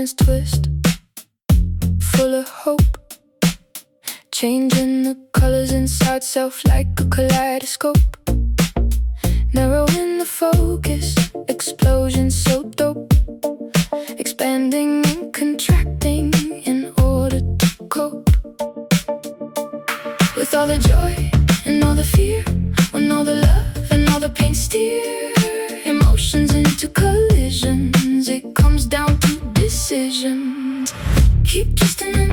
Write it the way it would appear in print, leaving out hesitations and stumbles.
moment's twist, full of hope, changing the colors inside self like a kaleidoscope. Narrowing the focus, explosion so dope, expanding and contracting in order to cope with all the joy and all the fear, when all the love and all the pain steer emotions into collisions. It comes down to decisions. Keep trusting